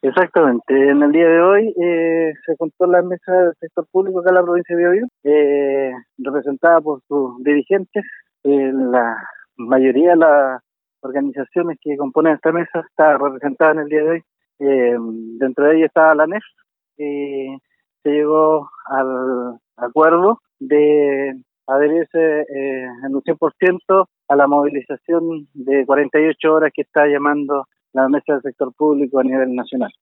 Exactamente. En el día de hoy se juntó la mesa del sector público acá en la provincia de Biobío, representada por sus dirigentes. La mayoría de las organizaciones que componen esta mesa está representada en el día de hoy. Dentro de ella está la NEF. Se llegó al acuerdo de adherirse en un 100% a la movilización de 48 horas que está llamando la mesa del sector público a nivel nacional.